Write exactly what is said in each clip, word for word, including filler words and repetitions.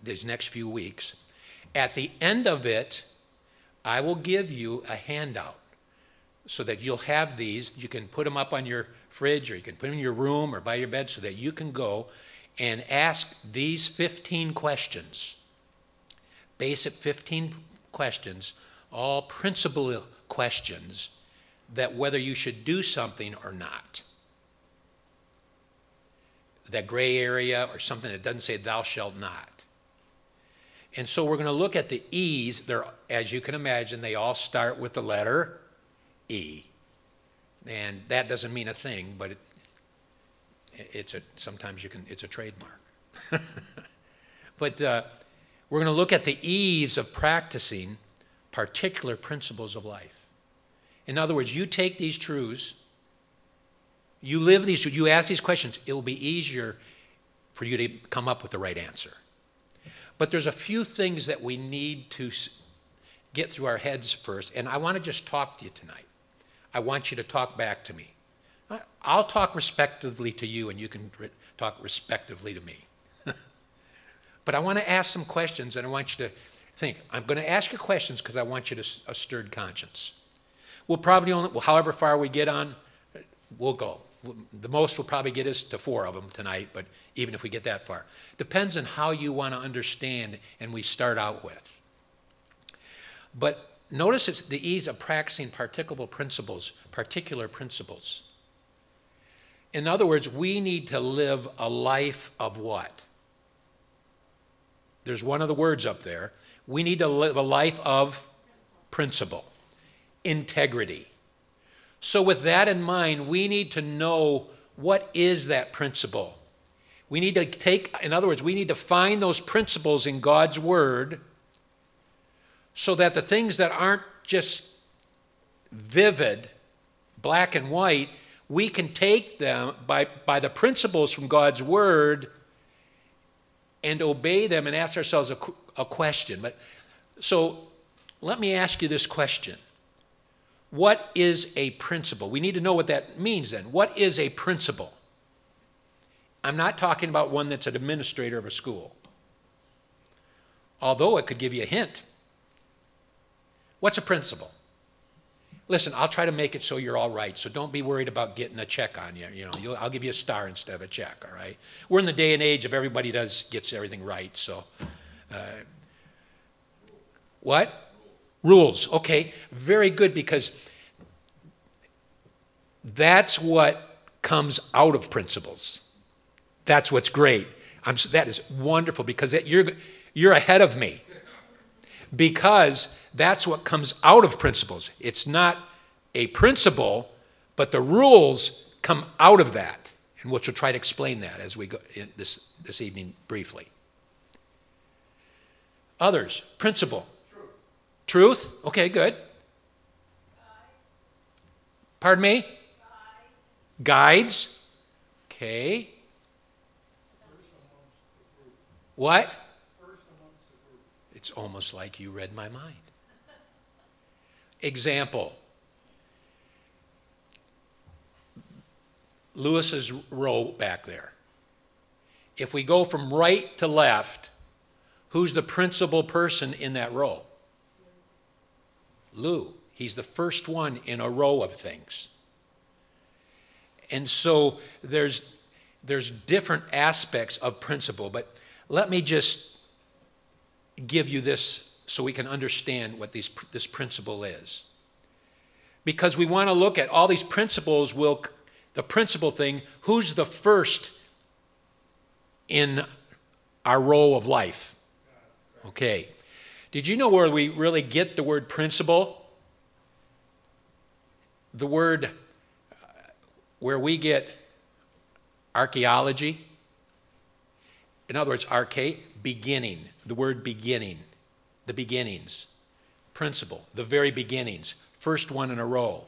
these next few weeks. At the end of it, I will give you a handout so that you'll have these. You can put them up on your fridge, or you can put them in your room or by your bed, so that you can go and ask these fifteen questions. Basic fifteen questions, all principle questions, that whether you should do something or not. That gray area or something that doesn't say thou shalt not. And so we're going to look at the E's. They're, as you can imagine, they all start with the letter E. And that doesn't mean a thing, but it, it's a, sometimes you can, it's a trademark. But uh, we're going to look at the E's of practicing particular principles of life. In other words, you take these truths, you live these truths, you ask these questions, it will be easier for you to come up with the right answer. But there's a few things that we need to get through our heads first, and I want to just talk to you tonight. I want you to talk back to me. I'll talk respectively to you, and you can talk respectively to me. But I want to ask some questions, and I want you to think. I'm going to ask you questions because I want you to a stirred conscience. We'll probably only, well, however far we get on, we'll go. The most will probably get us to four of them tonight, but even if we get that far. Depends on how you want to understand, and we start out with. But notice it's the ease of practicing particular principles, particular principles. In other words, we need to live a life of what? There's one of the words up there. We need to live a life of principle, integrity. So with that in mind, we need to know what is that principle. We need to take, in other words, we need to find those principles in God's Word so that the things that aren't just vivid, black and white, we can take them by, by the principles from God's Word and obey them and ask ourselves a, a question. But, so let me ask you this question. What is a principle? We need to know what that means then. What is a principal? I'm not talking about one that's an administrator of a school, although it could give you a hint. What's a principal? Listen, I'll try to make it so you're all right, so don't be worried about getting a check on you. You know, you'll, I'll give you a star instead of a check, all right? We're in the day and age of everybody does gets everything right, so. Uh, what? Rules. Okay, very good, because that's what comes out of principles. That's what's great. I'm, that is wonderful, because that you're, you're ahead of me. Because that's what comes out of principles. It's not a principle, but the rules come out of that. And we'll try to explain that as we go this, this evening briefly. Others, principle. Truth. Truth? Okay, good. Guide. Pardon me? Guide. Guides. Okay. What? It's almost like you read my mind. Example. Lewis's row back there. If we go from right to left, who's the principal person in that row? Lou. He's the first one in a row of things. And so there's, there's different aspects of principle, but let me just give you this so we can understand what these, this principle is. Because we want to look at all these principles, will the principle thing, who's the first in our row of life? Okay. Did you know where we really get the word principle? The word where we get archaeology. In other words, arche, beginning. The word beginning. The beginnings. Principle. The very beginnings. First one in a row.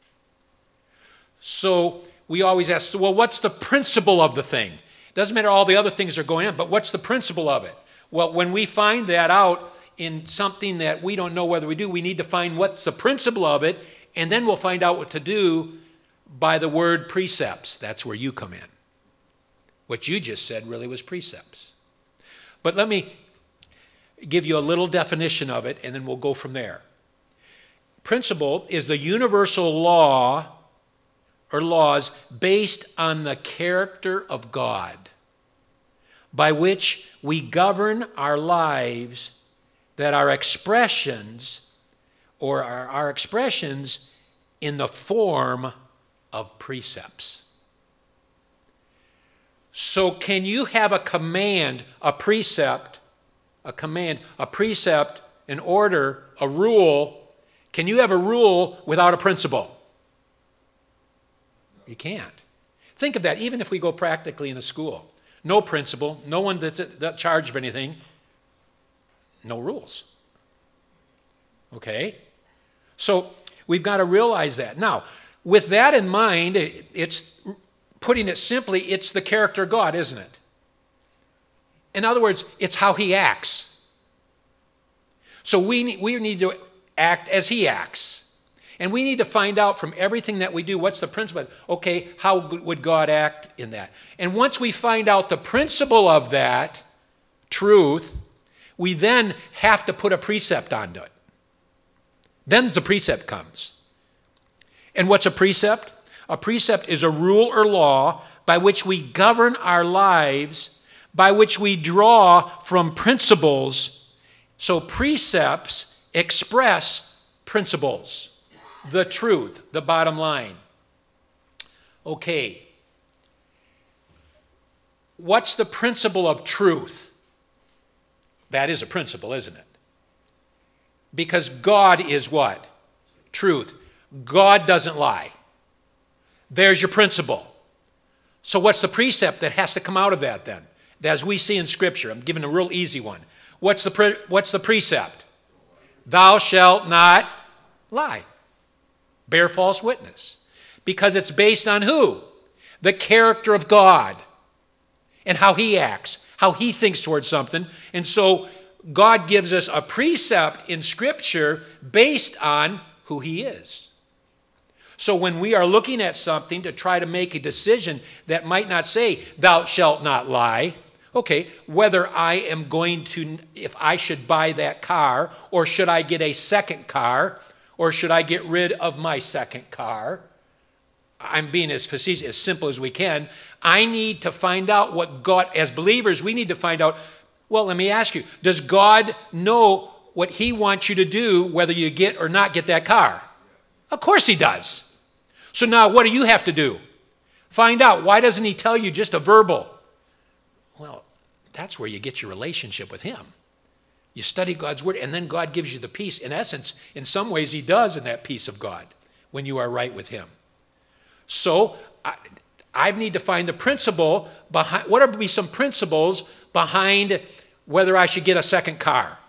So we always ask, well, what's the principle of the thing? Doesn't matter all the other things are going on, but what's the principle of it? Well, when we find that out in something that we don't know whether we do, we need to find what's the principle of it, and then we'll find out what to do by the word precepts. That's where you come in. What you just said really was precepts. But let me give you a little definition of it, and then we'll go from there. Principle is the universal law or laws based on the character of God, by which we govern our lives, that are expressions or are our expressions in the form of precepts. So can you have a command, a precept, a command, a precept, an order, a rule? Can you have a rule without a principle? You can't. Think of that, even if we go practically in a school. No principle, no one that's in charge of anything, no rules. Okay? So we've got to realize that. Now, with that in mind, it's, putting it simply, it's the character of God, isn't it? In other words, it's how he acts. So we need, we need to act as he acts. And we need to find out from everything that we do, what's the principle? Okay, how would God act in that? And once we find out the principle of that truth, we then have to put a precept onto it. Then the precept comes. And what's a precept? A precept is a rule or law by which we govern our lives, by which we draw from principles. So precepts express principles, the truth, the bottom line. Okay. What's the principle of truth? That is a principle, isn't it? Because God is what? Truth. God doesn't lie. There's your principle. So what's the precept that has to come out of that then? As we see in Scripture, I'm giving a real easy one. What's the, pre- what's the precept? Thou shalt not lie. Bear false witness. Because it's based on who? The character of God and how he acts, how he thinks towards something. And so God gives us a precept in Scripture based on who he is. So when we are looking at something to try to make a decision that might not say, thou shalt not lie, okay, whether I am going to, if I should buy that car, or should I get a second car, or should I get rid of my second car, I'm being as facetious, as simple as we can. I need to find out what God, as believers, we need to find out, well, let me ask you, does God know what he wants you to do, whether you get or not get that car? Of course he does. So now what do you have to do? Find out. Why doesn't he tell you just a verbal? Well, that's where you get your relationship with him. You study God's word, and then God gives you the peace. In essence, in some ways, he does in that peace of God when you are right with him. So I, I need to find the principle behind, what would be some principles behind whether I should get a second car?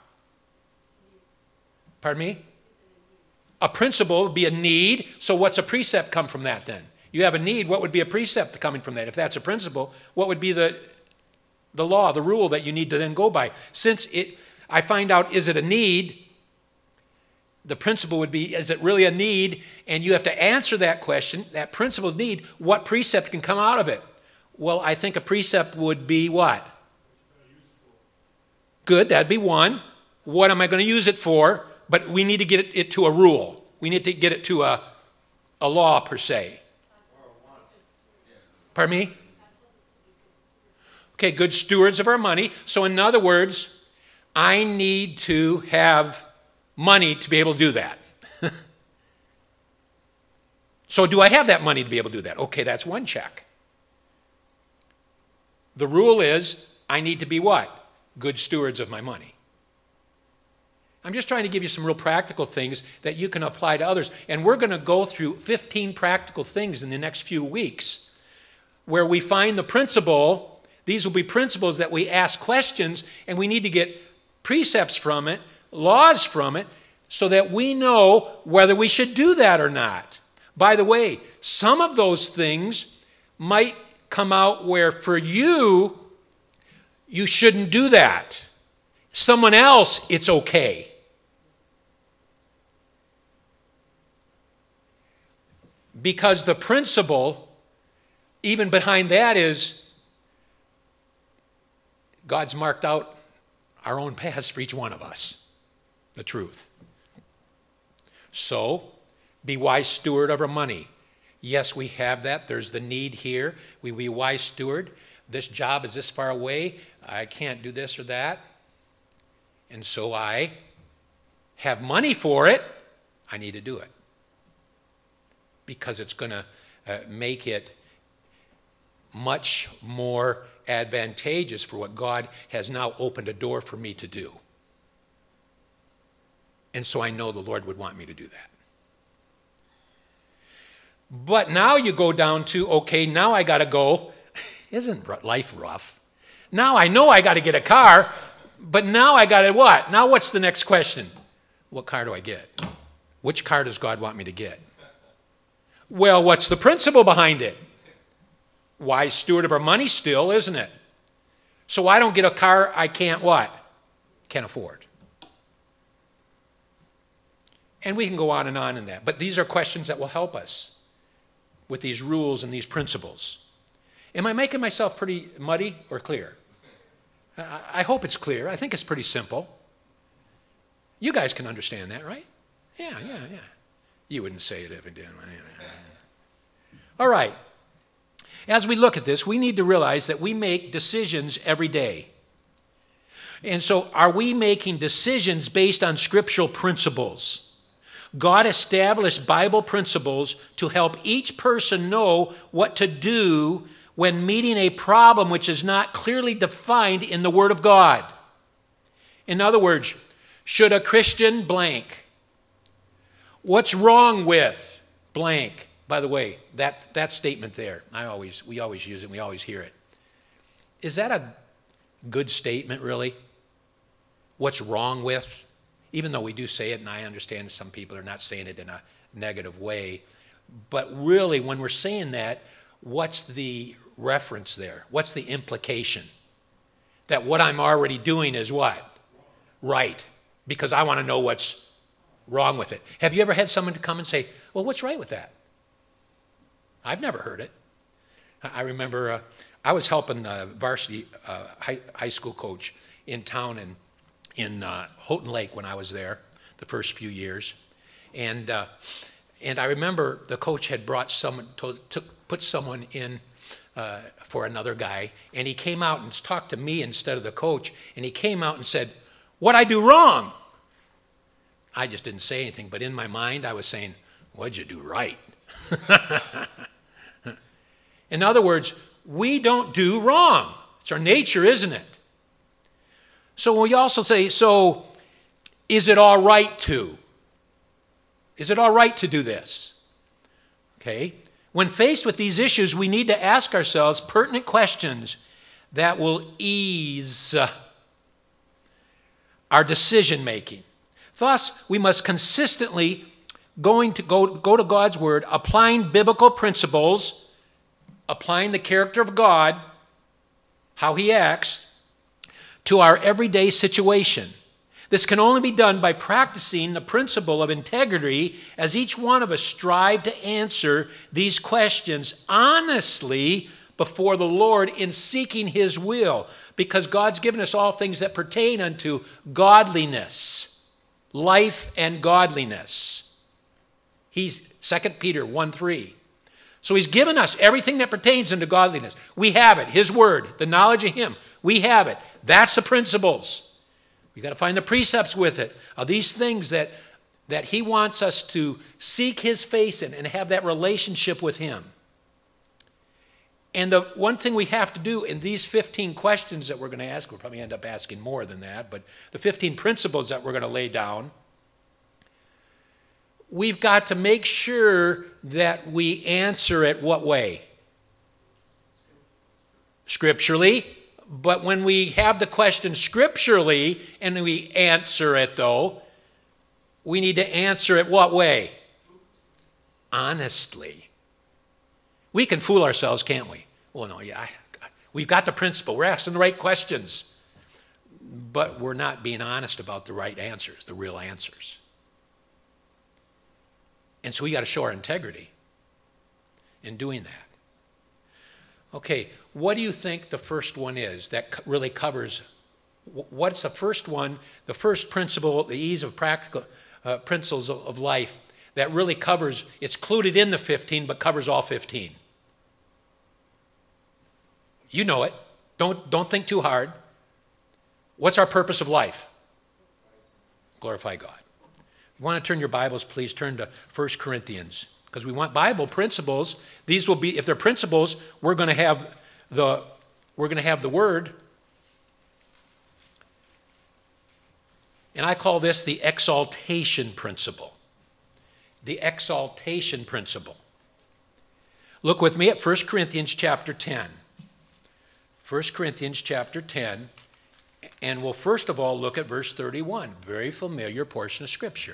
Pardon me? A principle would be a need. So what's a precept come from that then? You have a need. What would be a precept coming from that? If that's a principle, what would be the, the law, the rule that you need to then go by? Since it, I find out, is it a need? The principle would be, is it really a need? And you have to answer that question, that principle need, what precept can come out of it? Well, I think a precept would be what? Good, that'd be one. What am I going to use it for? But we need to get it, it to a rule. We need to get it to a, a law, per se. Pardon me? Okay, good stewards of our money. So in other words, I need to have money to be able to do that. So do I have that money to be able to do that? Okay, that's one check. The rule is I need to be what? Good stewards of my money. I'm just trying to give you some real practical things that you can apply to others. And we're going to go through fifteen practical things in the next few weeks where we find the principle. These will be principles that we ask questions, and we need to get precepts from it, laws from it, so that we know whether we should do that or not. By the way, some of those things might come out where for you, you shouldn't do that. Someone else, it's okay. Because the principle, even behind that, is God's marked out our own paths for each one of us. The truth. So, be wise steward of our money. Yes, we have that. There's the need here. We be wise steward. This job is this far away. I can't do this or that. And so I have money for it. I need to do it. Because it's going to uh, make it much more advantageous for what God has now opened a door for me to do. And so I know the Lord would want me to do that. But now you go down to, okay, now I got to go. Isn't life rough? Now I know I got to get a car, but now I got to what? Now what's the next question? What car do I get? Which car does God want me to get? Well, what's the principle behind it? Wise steward of our money still, isn't it? So I don't get a car I can't what? Can't afford. And we can go on and on in that. But these are questions that will help us with these rules and these principles. Am I making myself pretty muddy or clear? I, I hope it's clear. I think it's pretty simple. You guys can understand that, right? Yeah, yeah, yeah. You wouldn't say it if it didn't. All right. As we look at this, we need to realize that we make decisions every day. And so are we making decisions based on scriptural principles? God established Bible principles to help each person know what to do when meeting a problem which is not clearly defined in the Word of God. In other words, should a Christian blank? What's wrong with blank? By the way, that, that statement there, I always we always use it, we always hear it. Is that a good statement, really? What's wrong with? Even though we do say it, and I understand some people are not saying it in a negative way, but really when we're saying that, what's the reference there? What's the implication? That what I'm already doing is what? Right. Because I want to know what's wrong with it. Have you ever had someone to come and say, well, what's right with that? I've never heard it. I remember uh, I was helping a varsity uh, high, high school coach in town in, in uh, Houghton Lake when I was there the first few years. And uh, and I remember the coach had brought someone, told, took, put someone in uh, for another guy, and he came out and talked to me instead of the coach, and he came out and said, what'd I do wrong? I just didn't say anything, but in my mind I was saying, what'd you do right? In other words, we don't do wrong. It's our nature, isn't it? So we also say, so is it all right to? Is it all right to do this? Okay. When faced with these issues, we need to ask ourselves pertinent questions that will ease our decision making. Thus, we must consistently going to go, go to God's word, applying biblical principles, applying the character of God, how he acts, to our everyday situation. This can only be done by practicing the principle of integrity as each one of us strive to answer these questions honestly before the Lord in seeking his will, because God's given us all things that pertain unto godliness, life and godliness. He's Second Peter one three. So he's given us everything that pertains unto godliness. We have it, his word, the knowledge of him. We have it. That's the principles. We've got to find the precepts with it. Are these things that, that he wants us to seek his face in and have that relationship with him. And the one thing we have to do in these fifteen questions that we're going to ask, we'll probably end up asking more than that, but the fifteen principles that we're going to lay down, we've got to make sure that we answer it what way? Scripturally. But when we have the question scripturally and we answer it though, we need to answer it what way? Honestly. We can fool ourselves, can't we? Well, no, yeah, I, we've got the principle. We're asking the right questions. But we're not being honest about the right answers, the real answers. And so we got to show our integrity in doing that. Okay, what do you think the first one is that really covers What's the first one? The first principle, the ease of practical uh, principles of, of life that really covers, it's included in the fifteen, but covers all fifteen. You know it. Don't, don't think too hard. What's our purpose of life? Glorify God. If you want to turn your Bibles, please turn to First Corinthians, because we want Bible principles. These will be, if they're principles, we're going to have the, we're going to have the Word. And I call this the exaltation principle. The exaltation principle. Look with me at First Corinthians chapter ten. First Corinthians chapter ten, and we'll first of all look at verse thirty-one, very familiar portion of Scripture.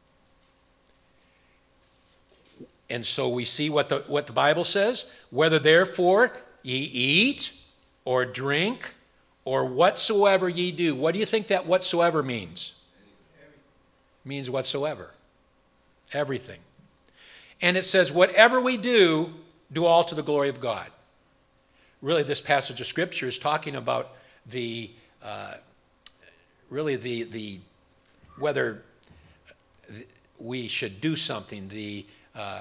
And so we see what the, what the Bible says, whether therefore ye eat or drink or whatsoever ye do. What do you think that whatsoever means? It means whatsoever. Everything. And it says, whatever we do, do all to the glory of God. Really, this passage of Scripture is talking about the, uh, really the, the, whether we should do something, the, uh,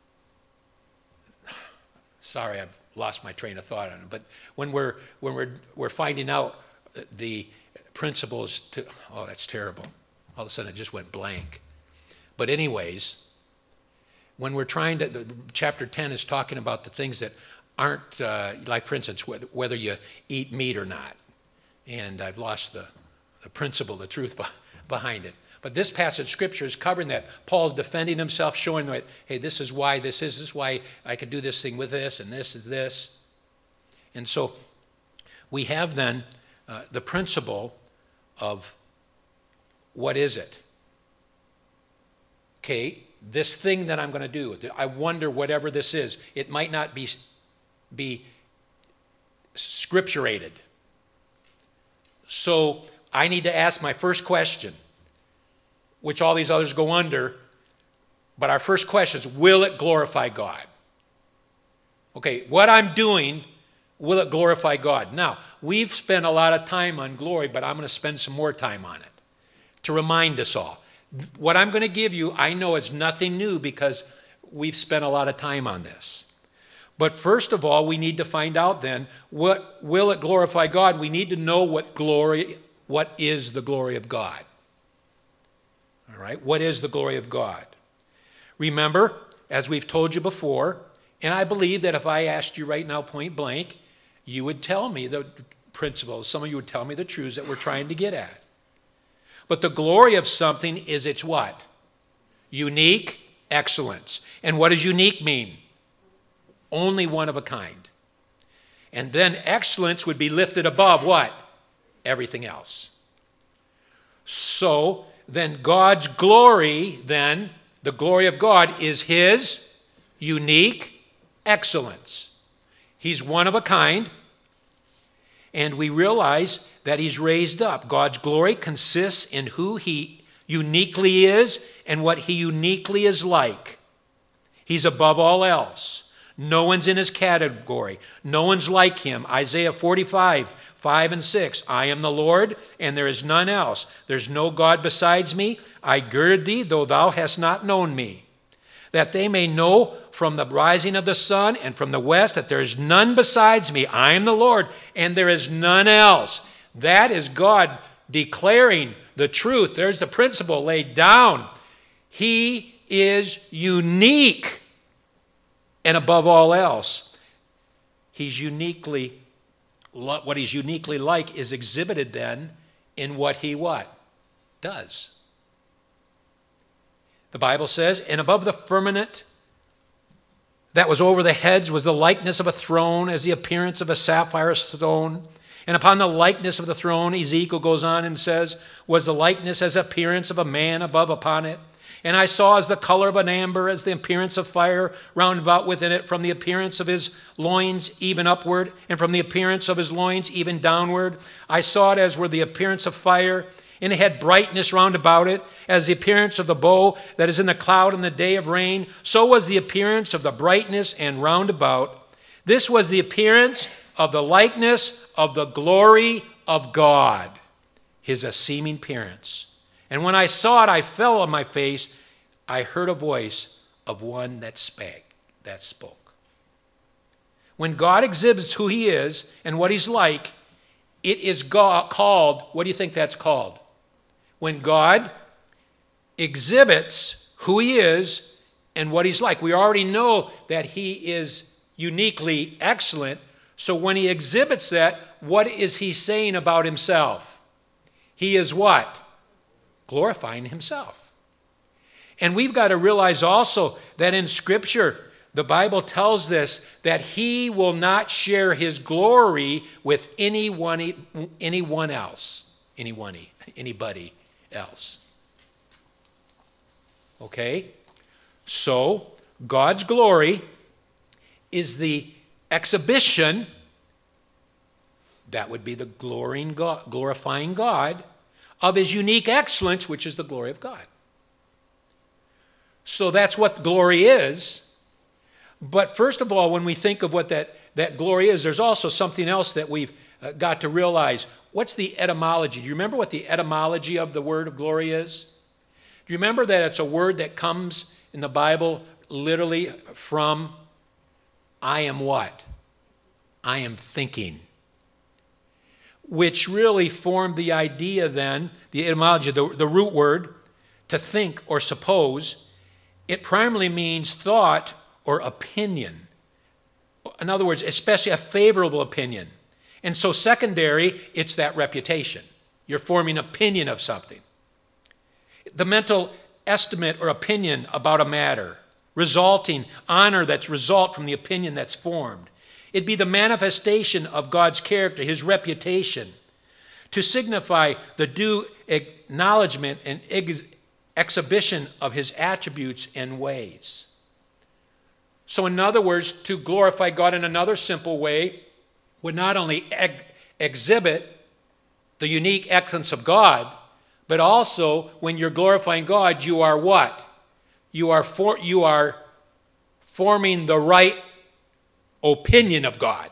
sorry, I've lost my train of thought on it, but when we're, when we're, we're finding out the principles to, oh, that's terrible. All of a sudden it just went blank. But anyways, when we're trying to, the, chapter ten is talking about the things that aren't, uh, like for instance, whether, whether you eat meat or not. And I've lost the, the principle, the truth behind it. But this passage of Scripture is covering that. Paul's defending himself, showing that, hey, this is why this is, this is why I could do this thing with this, and this is this. And so we have then uh, the principle of what is it? Okay, this thing that I'm going to do, I wonder whatever this is, it might not be be scripturated. So I need to ask my first question, which all these others go under, but our first question is, will it glorify God? Okay, what I'm doing, will it glorify God? Now, we've spent a lot of time on glory, but I'm going to spend some more time on it to remind us all. What I'm going to give you, I know is nothing new because we've spent a lot of time on this. But first of all, we need to find out then, what will it glorify God? We need to know what glory, what is the glory of God? All right, what is the glory of God? Remember, as we've told you before, and I believe that if I asked you right now point blank, you would tell me the principles. Some of you would tell me the truths that we're trying to get at. But the glory of something is its what? Unique excellence. And what does unique mean? Only one of a kind. And then excellence would be lifted above what? Everything else. So then God's glory, then, the glory of God is his unique excellence. He's one of a kind, and we realize that he's raised up. God's glory consists in who he uniquely is and what he uniquely is like. He's above all else. No one's in his category. No one's like him. Isaiah forty-five, five and six. I am the Lord, and there is none else. There's no God besides me. I gird thee, though thou hast not known me. That they may know from the rising of the sun and from the west that there is none besides me. I am the Lord, and there is none else. That is God declaring the truth. There's the principle laid down. He is unique. And above all else, he's uniquely, what he's uniquely like is exhibited then in what he what? Does. The Bible says, and above the firmament that was over the heads was the likeness of a throne, as the appearance of a sapphire stone. And upon the likeness of the throne, Ezekiel goes on and says, was the likeness as appearance of a man above upon it. And I saw as the color of an amber, as the appearance of fire round about within it, from the appearance of his loins even upward, and from the appearance of his loins even downward. I saw it as were the appearance of fire, and it had brightness round about it, as the appearance of the bow that is in the cloud in the day of rain. So was the appearance of the brightness and round about. This was the appearance of the likeness of the glory of God. his seeming appearance. And when I saw it, I fell on my face. I heard a voice of one that spake, that spoke. When God exhibits who he is and what he's like, it is God called, what do you think that's called? When God exhibits who he is and what he's like. We already know that he is uniquely excellent. So when he exhibits that, what is he saying about himself? He is what? Glorifying himself. And we've got to realize also that in Scripture, the Bible tells us that he will not share his glory with anyone, anyone else, anyone, anybody else. Okay? So, God's glory is the exhibition, that would be the glorying God, glorifying God, of his unique excellence, which is the glory of God. So that's what glory is. But first of all, when we think of what that, that glory is, there's also something else that we've uh, got to realize. What's the etymology? Do you remember what the etymology of the word of glory is? Do you remember that it's a word that comes in the Bible literally from I am what? I am thinking. Which really formed the idea then, the etymology, the, the root word, to think or suppose. It primarily means thought or opinion. In other words, especially a favorable opinion. And so secondary, it's that reputation. You're forming opinion of something. The mental estimate or opinion about a matter, resulting honor that's result from the opinion that's formed. It'd be the manifestation of God's character, his reputation, to signify the due acknowledgement and ex- exhibition of his attributes and ways. So in other words, to glorify God in another simple way would not only ex- exhibit the unique excellence of God, but also when you're glorifying God, you are what? You are for, you are forming the right opinion of God.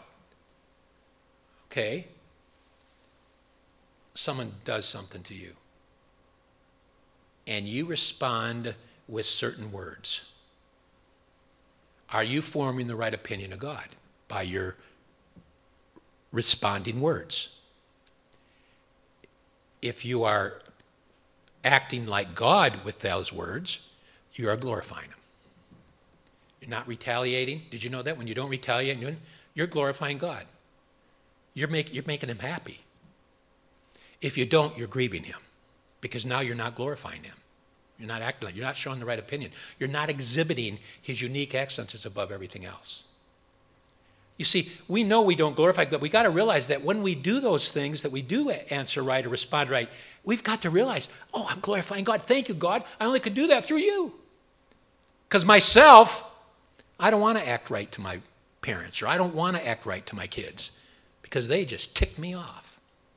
Okay? Someone does something to you, and you respond with certain words. Are you forming the right opinion of God by your responding words? If you are acting like God with those words, you are glorifying him. You're not retaliating. Did you know that? When you don't retaliate, you're glorifying God. You're, make, you're making him happy. If you don't, you're grieving him, because now you're not glorifying him. You're not acting like, you're not showing the right opinion. You're not exhibiting his unique excellences above everything else. You see, we know we don't glorify, but we got to realize that when we do those things, that we do answer right or respond right, we've got to realize, oh, I'm glorifying God. Thank you, God. I only could do that through you. Because myself, I don't want to act right to my parents, or I don't want to act right to my kids, because they just tick me off.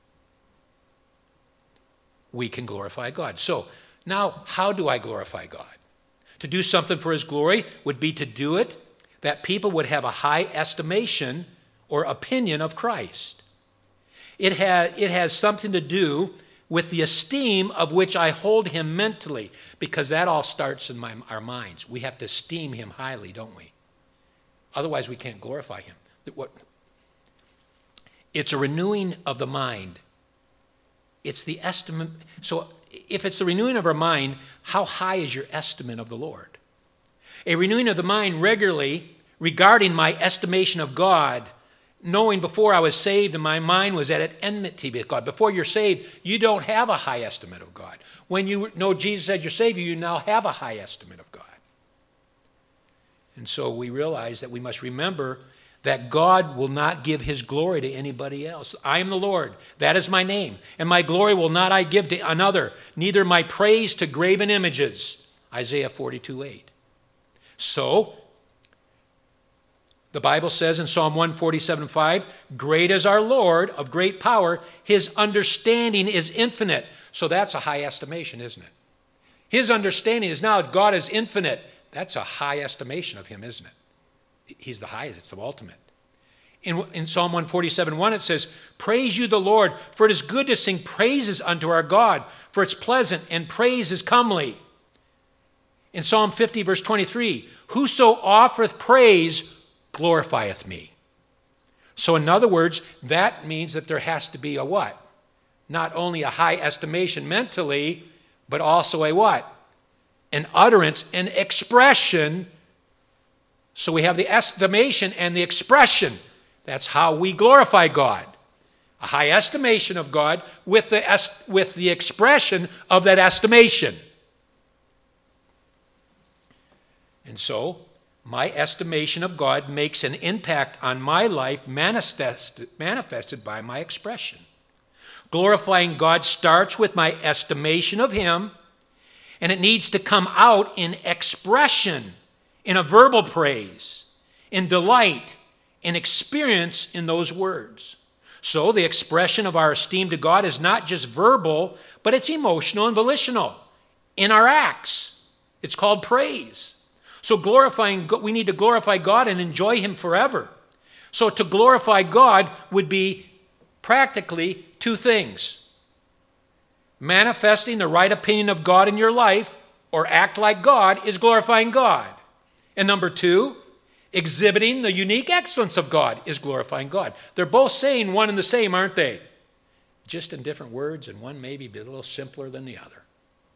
We can glorify God. So now, how do I glorify God? To do something for his glory would be to do it that people would have a high estimation or opinion of Christ. It has, it has something to do with the esteem of which I hold him mentally, because that all starts in my, our minds. We have to esteem him highly, don't we? Otherwise, we can't glorify him. What? It's a renewing of the mind. It's the estimate. So if it's the renewing of our mind, how high is your estimate of the Lord? A renewing of the mind regularly regarding my estimation of God, knowing before I was saved and my mind was at enmity with God. Before you're saved, you don't have a high estimate of God. When you know Jesus as your Savior, you now have a high estimate of God. And so we realize that we must remember that God will not give his glory to anybody else. I am the Lord. That is my name. And my glory will not I give to another, neither my praise to graven images. Isaiah forty-two eight. So, the Bible says in Psalm one forty-seven five, great is our Lord, of great power. His understanding is infinite. So that's a high estimation, isn't it? His understanding is now God is infinite. That's a high estimation of him, isn't it? He's the highest. It's the ultimate. In, in Psalm one forty-seven, one, it says, praise you the Lord, for it is good to sing praises unto our God, for it's pleasant and praise is comely. In Psalm fifty, verse twenty-three, whoso offereth praise glorifieth me. So in other words, that means that there has to be a what? Not only a high estimation mentally, but also a what? An utterance, an expression. So we have the estimation and the expression. That's how we glorify God. A high estimation of God with the, est- with the expression of that estimation. And so, my estimation of God makes an impact on my life manifested, manifested by my expression. Glorifying God starts with my estimation of Him, and it needs to come out in expression, in a verbal praise, in delight, in experience in those words. So the expression of our esteem to God is not just verbal, but it's emotional and volitional in our acts. It's called praise. So glorifying, we need to glorify God and enjoy Him forever. So to glorify God would be practically two things. Manifesting the right opinion of God in your life, or act like God, is glorifying God. And number two, exhibiting the unique excellence of God is glorifying God. They're both saying one and the same, aren't they? Just in different words, and one may be a little simpler than the other.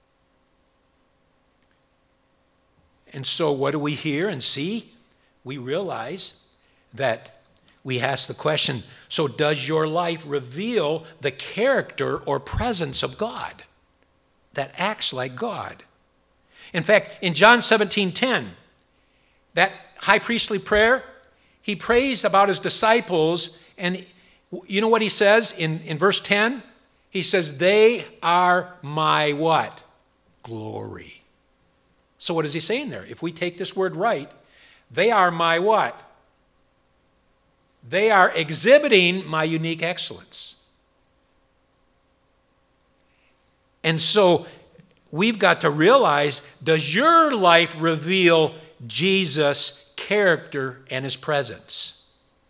And so what do we hear and see? We realize that we ask the question, so does your life reveal the character or presence of God that acts like God? In fact, in John seventeen ten, that high priestly prayer, he prays about his disciples, and you know what he says in, in verse ten? He says, they are my what? Glory. So what is he saying there? If we take this word right, they are my what? They are exhibiting my unique excellence. And so we've got to realize, does your life reveal Jesus' character and His presence?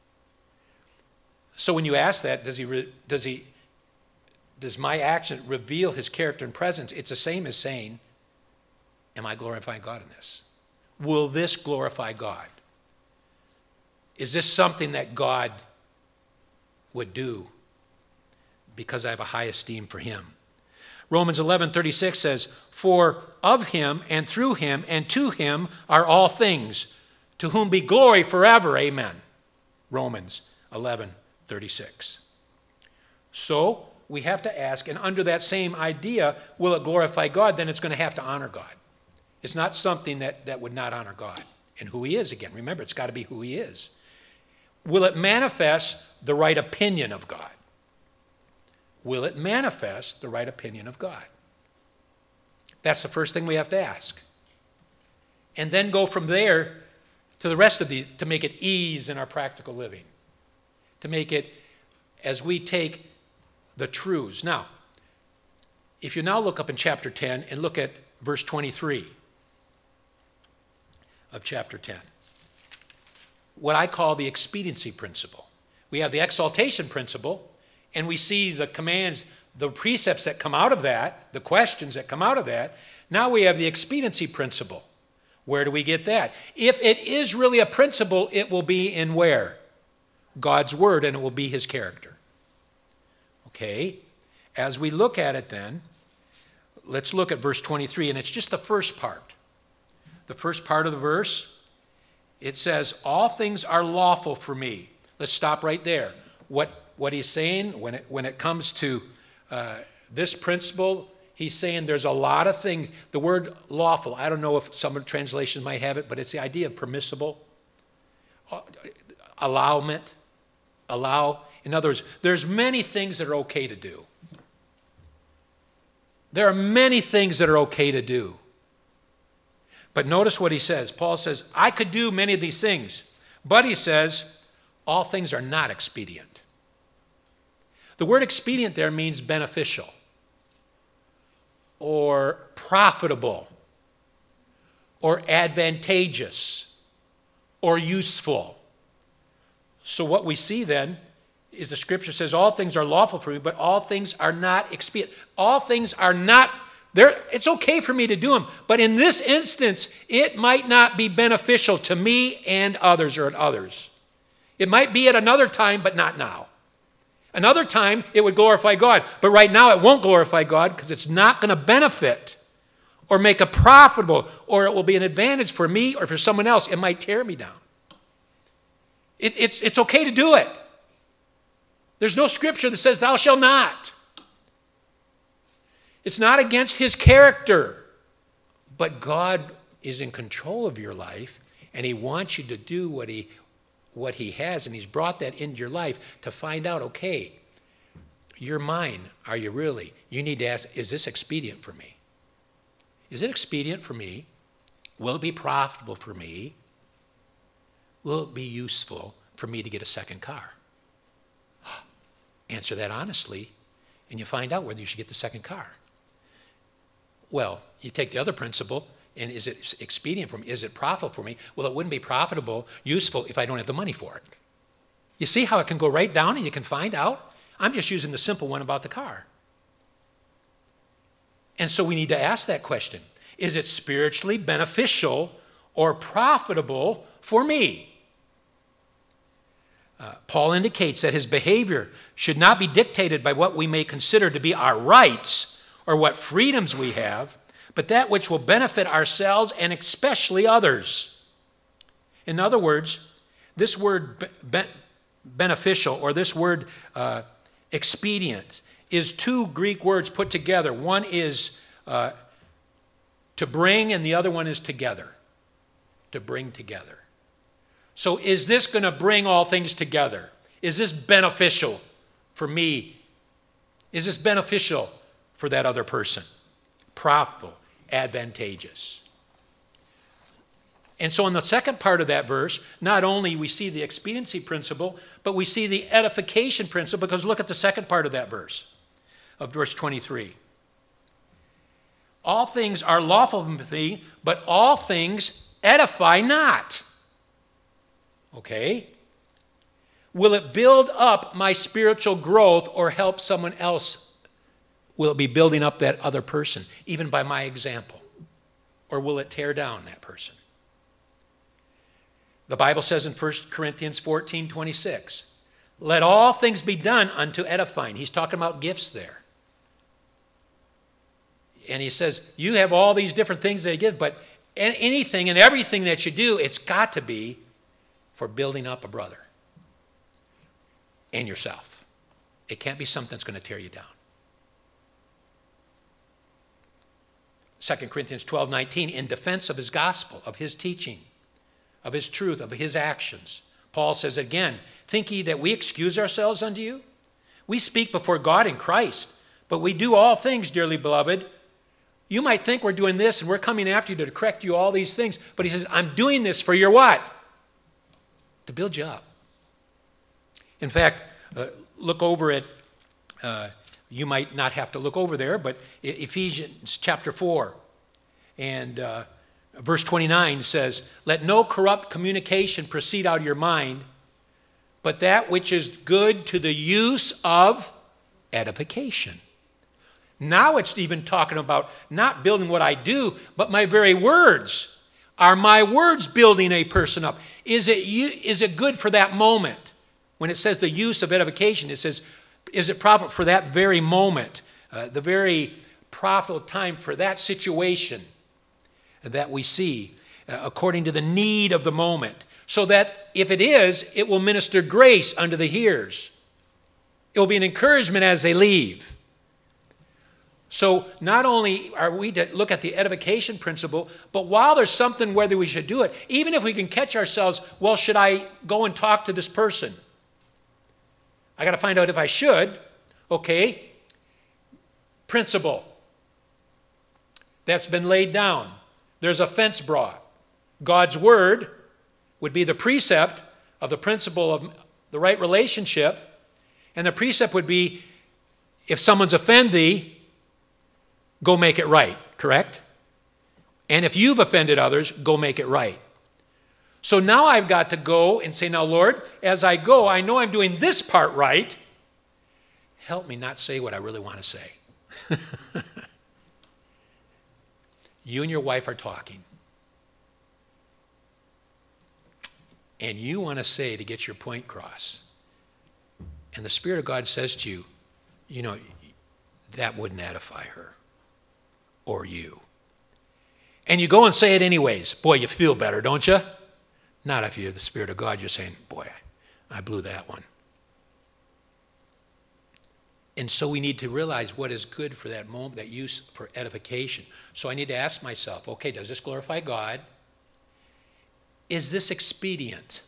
So when you ask that, does he, re, does he, does my action reveal His character and presence? It's the same as saying, am I glorifying God in this? Will this glorify God? Is this something that God would do because I have a high esteem for Him? Romans eleven thirty-six says, for of Him and through Him and to Him are all things, to whom be glory forever. Amen. Romans eleven thirty-six. So we have to ask, and under that same idea, will it glorify God? Then it's going to have to honor God. It's not something that, that would not honor God and who He is again. Remember, it's got to be who He is. Will it manifest the right opinion of God? Will it manifest the right opinion of God? That's the first thing we have to ask. And then go from there to the rest of these, to make it ease in our practical living. To make it, as we take the truths. Now, if you now look up in chapter ten and look at verse twenty-three of chapter ten, what I call the expediency principle. We have the exaltation principle, and we see the commands, the precepts that come out of that, the questions that come out of that. Now we have the expediency principle. Where do we get that? If it is really a principle, it will be in where? God's word, and it will be His character. Okay, as we look at it then, let's look at verse twenty-three, and it's just the first part. The first part of the verse, it says, all things are lawful for me. Let's stop right there. What, what he's saying when it, when it comes to uh, this principle, he's saying there's a lot of things. The word lawful, I don't know if some translations might have it, but it's the idea of permissible, uh, allowment, allow. In other words, there's many things that are okay to do. There are many things that are okay to do. But notice what he says. Paul says, I could do many of these things, but he says, all things are not expedient. The word expedient there means beneficial or profitable or advantageous or useful. So what we see then is the scripture says all things are lawful for me, but all things are not expedient. All things are not, there. It's okay for me to do them, but in this instance, it might not be beneficial to me and others or at others. It might be at another time, but not now. Another time, it would glorify God, but right now it won't glorify God because it's not going to benefit or make it profitable, or it will be an advantage for me or for someone else. It might tear me down. It, it's, it's okay to do it. There's no scripture that says thou shalt not. It's not against his character. But God is in control of your life, and he wants you to do what he, what he has, and he's brought that into your life to find out, okay, you're mine. Are you really? You need to ask, is this expedient for me? Is it expedient for me? Will it be profitable for me? Will it be useful for me to get a second car? Answer that honestly, and you find out whether you should get the second car. Well, you take the other principle, and is it expedient for me? Is it profitable for me? Well, it wouldn't be profitable, useful, if I don't have the money for it. You see how it can go right down and you can find out? I'm just using the simple one about the car. And so we need to ask that question. Is it spiritually beneficial or profitable for me? Uh, Paul indicates that his behavior should not be dictated by what we may consider to be our rights or what freedoms we have, but that which will benefit ourselves and especially others. In other words, this word be- beneficial or this word uh, expedient is two Greek words put together. One is uh, to bring, and the other one is together. To bring together. So is this going to bring all things together? Is this beneficial for me? Is this beneficial for that other person? Profitable, advantageous. And so in the second part of that verse, not only we see the expediency principle, but we see the edification principle, because look at the second part of that verse, of verse twenty-three. All things are lawful for me, but all things edify not. Okay? Will it build up my spiritual growth or help someone else? Will it be building up that other person, even by my example? Or will it tear down that person? The Bible says in First Corinthians fourteen twenty-six, let all things be done unto edifying. He's talking about gifts there. And he says, you have all these different things that you give, but anything and everything that you do, it's got to be for building up a brother and yourself. It can't be something that's going to tear you down. Second Corinthians twelve nineteen, in defense of his gospel, of his teaching, of his truth, of his actions, Paul says again, think ye that we excuse ourselves unto you? We speak before God in Christ, but we do all things, dearly beloved. You might think we're doing this and we're coming after you to correct you all these things, but he says, I'm doing this for your what? To build you up. In fact, uh, look over at, uh, you might not have to look over there, but Ephesians chapter four and uh, verse twenty-nine says, let no corrupt communication proceed out of your mind, but that which is good to the use of edification. Now it's even talking about not building what I do, but my very words. Are my words building a person up? Is it, is it good for that moment? When it says the use of edification, it says, is it profitable for that very moment, uh, the very profitable time for that situation that we see, uh, according to the need of the moment, so that if it is, it will minister grace unto the hearers. It will be an encouragement as they leave. So not only are we to look at the edification principle, but while there's something whether we should do it, even if we can catch ourselves, well, should I go and talk to this person? I got to find out if I should. Okay. Principle that's been laid down. There's a fence brought. God's word would be the precept of the principle of the right relationship, and the precept would be, if someone's offended thee, go make it right, correct? And if you've offended others, go make it right. So now I've got to go and say, now, Lord, as I go, I know I'm doing this part right. Help me not say what I really want to say. You and your wife are talking. And you want to say to get your point across. And the Spirit of God says to you, you know, that wouldn't edify her or you. And you go and say it anyways. Boy, you feel better, don't you? Not if you're the Spirit of God. You're saying, boy, I blew that one. And so we need to realize what is good for that moment, that use for edification. So I need to ask myself, okay, does this glorify God? Is this expedient?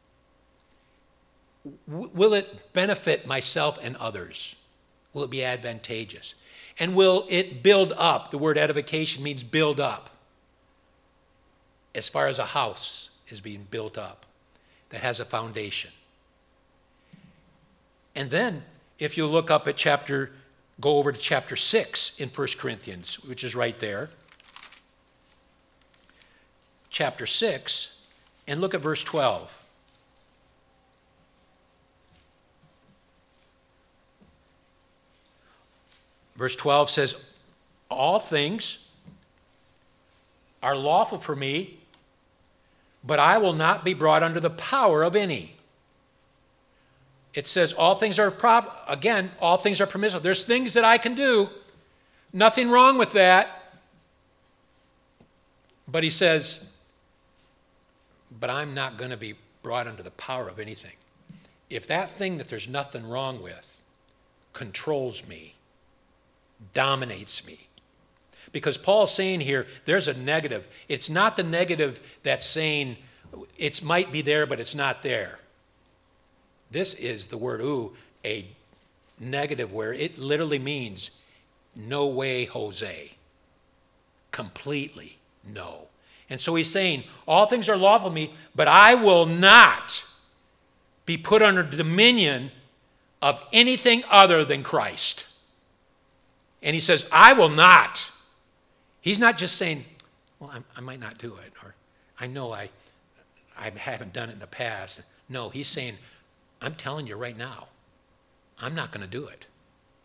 W- will it benefit myself and others? Will it be advantageous? And will it build up? The word edification means build up. As far as a house is being built up that has a foundation. And then, if you look up at chapter, go over to chapter six in First Corinthians, which is right there. Chapter six, and look at verse twelve. Verse twelve says, all things are lawful for me, but I will not be brought under the power of any. It says all things are, prov- again, all things are permissible. There's things that I can do. Nothing wrong with that. But he says, but I'm not going to be brought under the power of anything. If that thing that there's nothing wrong with controls me, dominates me. Because Paul's saying here, there's a negative. It's not the negative that's saying it might be there, but it's not there. This is the word ooh, a negative where it literally means no way, Jose. Completely no. And so he's saying, all things are lawful to me, but I will not be put under dominion of anything other than Christ. And he says, I will not. He's not just saying, well, I, I might not do it, or I know I, I haven't done it in the past. No, he's saying, I'm telling you right now, I'm not going to do it.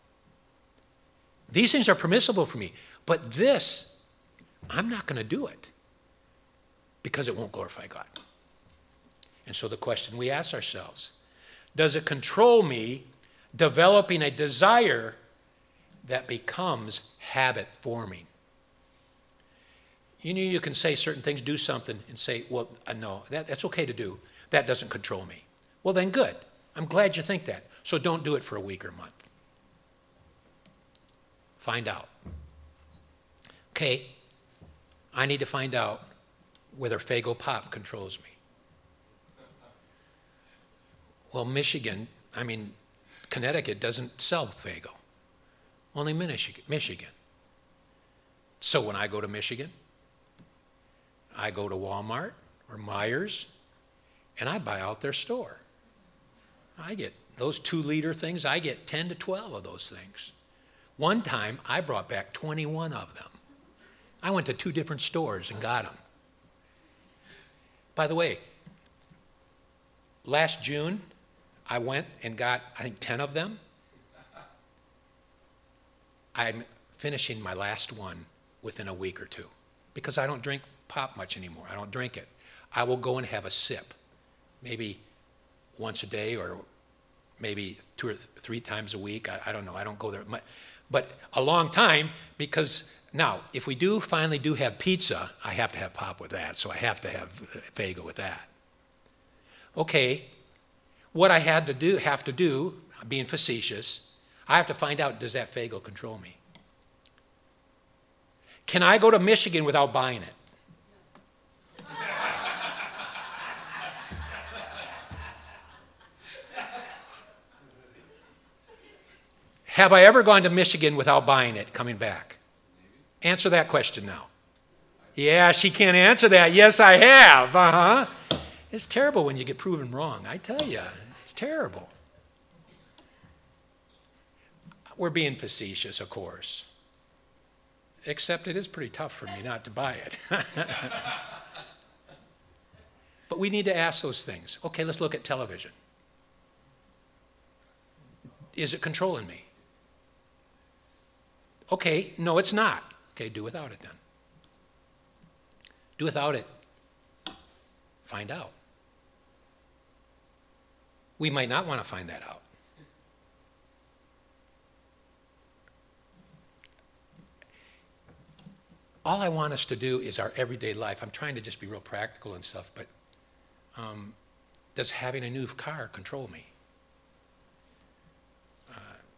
These things are permissible for me, but this, I'm not going to do it because it won't glorify God. And so the question we ask ourselves, does it control me developing a desire that becomes habit forming? You know, you can say certain things, do something, and say, well, uh, no, that, that's okay to do. That doesn't control me. Well, then good. I'm glad you think that. So don't do it for a week or a month. Find out. Okay, I need to find out whether Faygo Pop controls me. Well, Michigan, I mean, Connecticut doesn't sell Faygo. Only Michigan. Michigan. So when I go to Michigan, I go to Walmart or Myers, and I buy out their store. I get those two-liter things, I get ten to twelve of those things. One time, I brought back twenty-one of them. I went to two different stores and got them. By the way, last June, I went and got, I think, ten of them. I'm finishing my last one within a week or two because I don't drink pop much anymore. I don't drink it. I will go and have a sip, maybe once a day or maybe two or th- three times a week. I, I don't know. I don't go there much. But a long time because now, if we do finally do have pizza, I have to have pop with that. So I have to have Faygo with that. Okay, what I had to do, have to do, being facetious, I have to find out, does that Faygo control me? Can I go to Michigan without buying it? Have I ever gone to Michigan without buying it coming back? Answer that question now. Yeah, she can't answer that. Yes, I have. Uh-huh. It's terrible when you get proven wrong. I tell you, it's terrible. We're being facetious, of course. Except it is pretty tough for me not to buy it. But we need to ask those things. Okay, let's look at television. Is it controlling me? Okay, no, it's not. Okay, do without it then. Do without it. Find out. We might not want to find that out. All I want us to do is our everyday life. I'm trying to just be real practical and stuff, but um, does having a new car control me? Uh,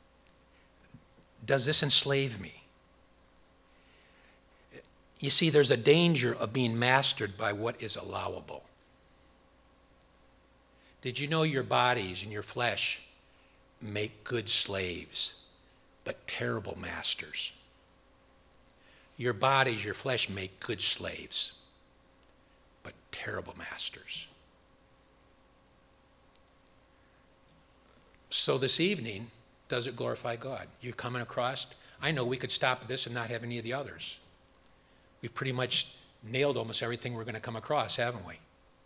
does this enslave me? You see, there's a danger of being mastered by what is allowable. Did you know your bodies and your flesh make good slaves, but terrible masters? Your bodies, your flesh make good slaves, but terrible masters. So this evening, does it glorify God? You're coming across, I know we could stop at this and not have any of the others. We've pretty much nailed almost everything we're going to come across, haven't we?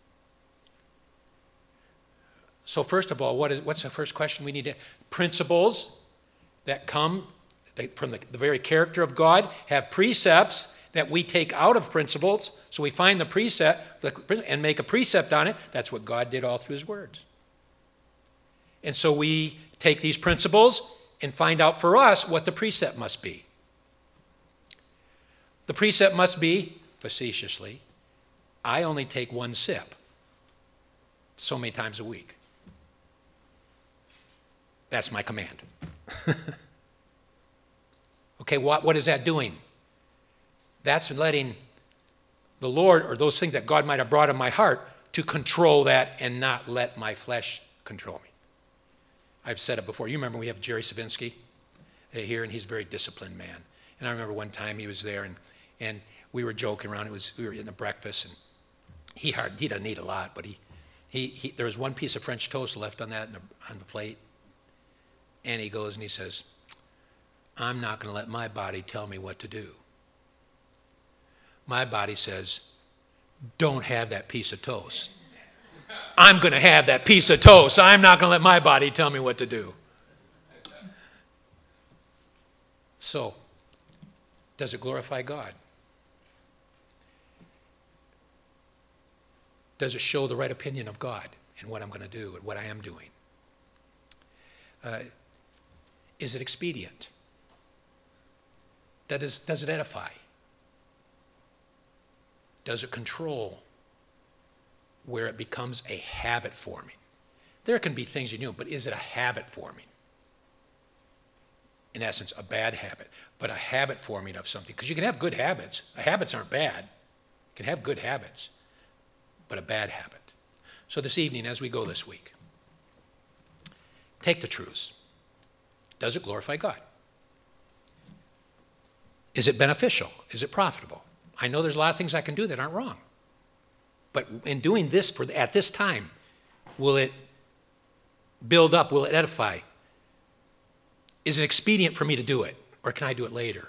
So first of all, what is, what's the first question we need to, principles that come from the, the very character of God, have precepts that we take out of principles. So we find the precept and make a precept on it. That's what God did all through his words. And so we take these principles and find out for us what the precept must be. The precept must be, facetiously, I only take one sip so many times a week. That's my command. Okay, what, what is that doing? That's letting the Lord, or those things that God might have brought in my heart, to control that and not let my flesh control me. I've said it before. You remember we have Jerry Savinsky here, and he's a very disciplined man. And I remember one time he was there, and, and we were joking around. It was we were in the breakfast, and he hard he doesn't eat a lot, but he, he, he there was one piece of French toast left on that on the, on the plate, and he goes and he says, I'm not going to let my body tell me what to do. My body says, don't have that piece of toast. I'm going to have that piece of toast. I'm not going to let my body tell me what to do. So, does it glorify God? Does it show the right opinion of God and what I'm going to do and what I am doing? Uh, is it expedient? That is, does it edify? Does it control where it becomes a habit forming? There can be things you do, but is it a habit forming? In essence, a bad habit, but a habit forming of something. Because you can have good habits. Habits aren't bad. You can have good habits, but a bad habit. So this evening, as we go this week, take the truths. Does it glorify God? Is it beneficial? Is it profitable? I know there's a lot of things I can do that aren't wrong. But in doing this for, at this time, will it build up? Will it edify? Is it expedient for me to do it? Or can I do it later?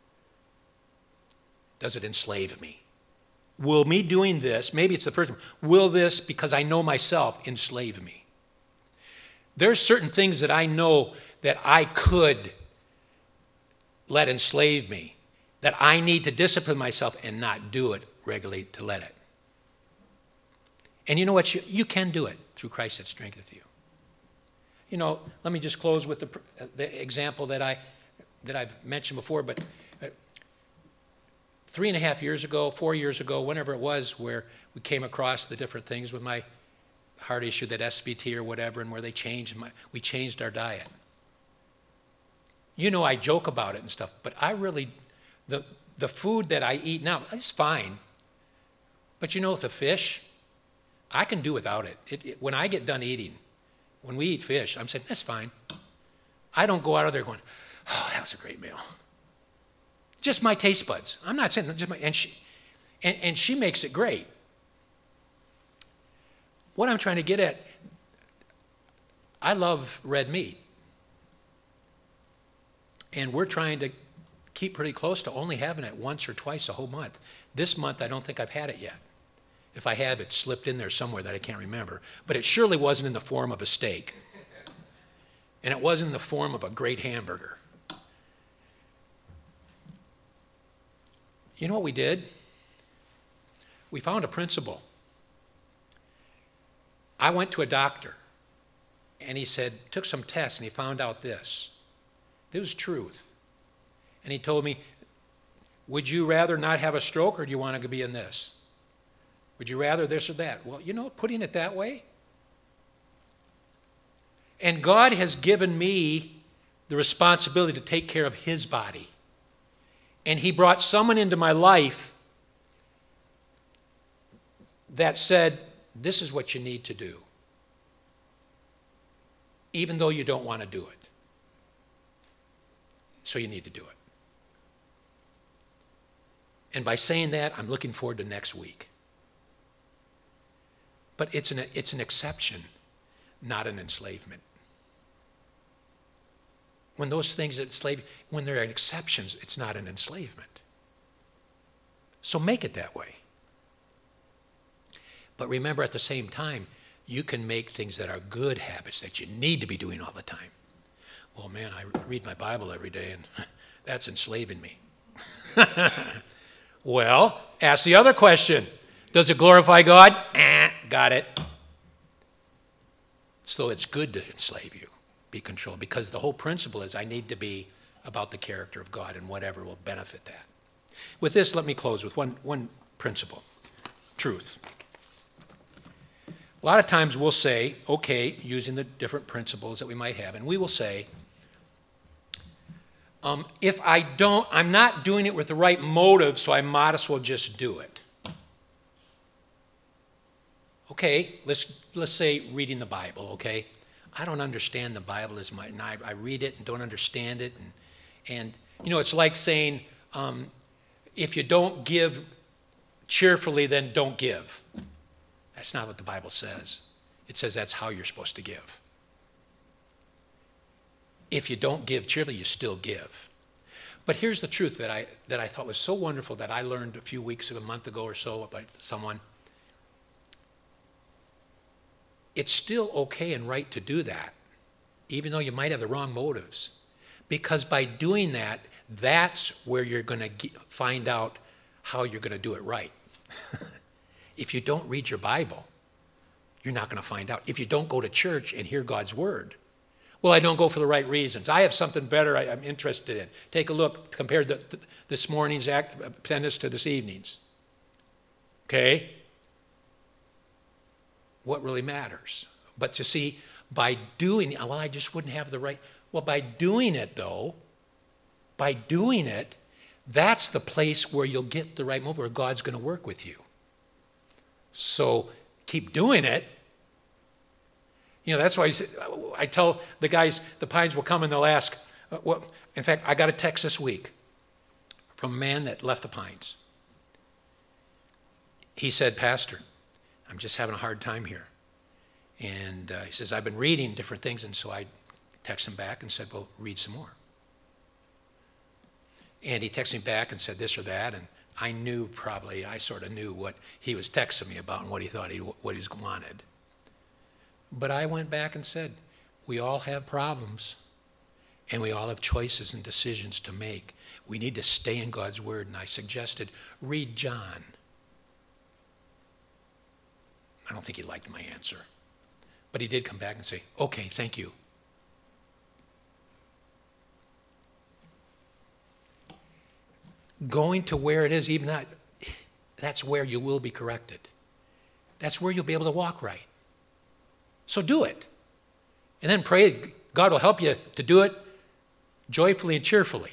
Does it enslave me? Will me doing this, maybe it's the first one, will this, because I know myself, enslave me? There's certain things that I know that I could let enslave me, that I need to discipline myself and not do it regularly to let it. And you know what? You, you can do it through Christ that strengtheneth you. You know, let me just close with the, the example that, I, that I've mentioned before, but uh, three and a half years ago, four years ago, whenever it was, where we came across the different things with my heart issue, that S V T or whatever, and where they changed, my, we changed our diet. You know, I joke about it and stuff, but I really, the, the food that I eat now, it's fine. But you know, with the fish, I can do without it. It, it. When I get done eating, when we eat fish, I'm saying, that's fine. I don't go out of there going, oh, that was a great meal. Just my taste buds. I'm not saying, just my, and she, and, and she makes it great. What I'm trying to get at, I love red meat. And we're trying to keep pretty close to only having it once or twice a whole month. This month, I don't think I've had it yet. If I have, it slipped in there somewhere that I can't remember. But it surely wasn't in the form of a steak. And it wasn't in the form of a great hamburger. You know what we did? We found a principle. I went to a doctor, and he said, took some tests, and he found out this. This was truth. And he told me, would you rather not have a stroke, or do you want to be in this? Would you rather this or that? Well, you know, putting it that way. And God has given me the responsibility to take care of his body. And he brought someone into my life that said, this is what you need to do, even though you don't want to do it. So you need to do it. And by saying that, I'm looking forward to next week. But it's an, it's an exception, not an enslavement. When those things that enslave, when there are exceptions, it's not an enslavement. So make it that way. But remember, at the same time, you can make things that are good habits that you need to be doing all the time. Well, man, I read my Bible every day, and that's enslaving me. Well, ask the other question. Does it glorify God? Eh, got it. So it's good to enslave you, be controlled, because the whole principle is I need to be about the character of God and whatever will benefit that. With this, let me close with one, one principle, truth. A lot of times we'll say, okay, using the different principles that we might have, and we will say, um, if I don't, I'm not doing it with the right motive, so I might as well just do it. Okay, let's let's say reading the Bible, okay? I don't understand the Bible as much, and I, I read it and don't understand it, and, and you know, it's like saying, um, if you don't give cheerfully, then don't give. That's not what the Bible says. It says that's how you're supposed to give. If you don't give cheerfully, you still give. But here's the truth that I that I thought was so wonderful that I learned a few weeks ago, a month ago or so, about someone. It's still okay and right to do that, even though you might have the wrong motives. Because by doing that, that's where you're going to find out how you're going to do it right. If you don't read your Bible, you're not going to find out. If you don't go to church and hear God's word, well, I don't go for the right reasons. I have something better I, I'm interested in. Take a look, compare the, the, this morning's act, attendance to this evening's. Okay? What really matters? But to see, by doing it, well, I just wouldn't have the right. Well, by doing it, though, by doing it, that's the place where you'll get the right move, where God's going to work with you. So keep doing it. You know, that's why I tell the guys, the Pines will come and they'll ask, uh, well, in fact, I got a text this week from a man that left the Pines. He said, Pastor, I'm just having a hard time here. And uh, he says, I've been reading different things, and so I texted him back and said, well, read some more. And he texted me back and said this or that, and I knew probably, I sort of knew what he was texting me about and what he thought he, what he wanted. But I went back and said, we all have problems, and we all have choices and decisions to make. We need to stay in God's word, and I suggested, read John. I don't think he liked my answer. But he did come back and say, okay, thank you. Going to where it is, even that, that's where you will be corrected. That's where you'll be able to walk right. So do it. And then pray God will help you to do it joyfully and cheerfully.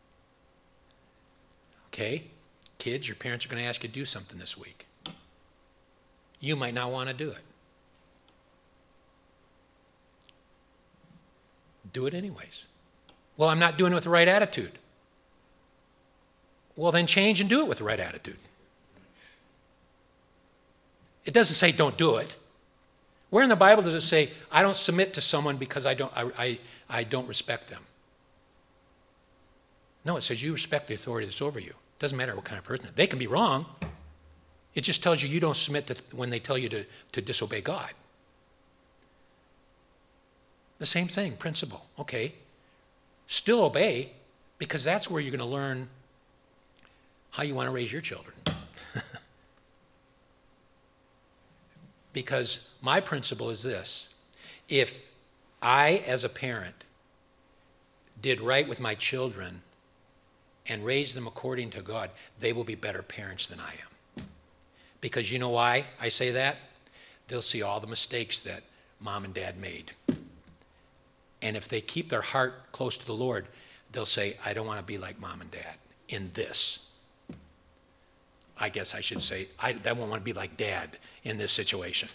Okay? Kids, your parents are going to ask you to do something this week. You might not want to do it. Do it anyways. Well, I'm not doing it with the right attitude. Well, then change and do it with the right attitude. It doesn't say don't do it. Where in the Bible does it say, I don't submit to someone because I don't, I, I, I don't respect them? No, it says you respect the authority that's over you. It doesn't matter what kind of person. They can be wrong. It just tells you you don't submit to when they tell you to, to disobey God. The same thing, principle. Okay, still obey, because that's where you're going to learn how you want to raise your children. Because my principle is this: if I, as a parent, did right with my children and raised them according to God, they will be better parents than I am. Because you know why I say that? They'll see all the mistakes that mom and dad made. And if they keep their heart close to the Lord, they'll say, I don't want to be like mom and dad in this. I guess I should say, I, I won't want to be like dad in this situation.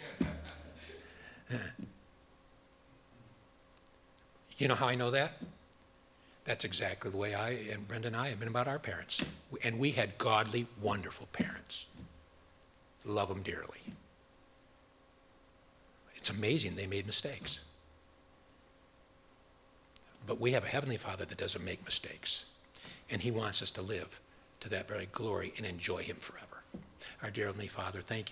You know how I know that? That's exactly the way I and Brenda and I have been about our parents. And we had godly, wonderful parents. Love them dearly. It's amazing they made mistakes. But we have a Heavenly Father that doesn't make mistakes. And He wants us to live to that very glory and enjoy Him forever. Our dear Heavenly Father, thank you.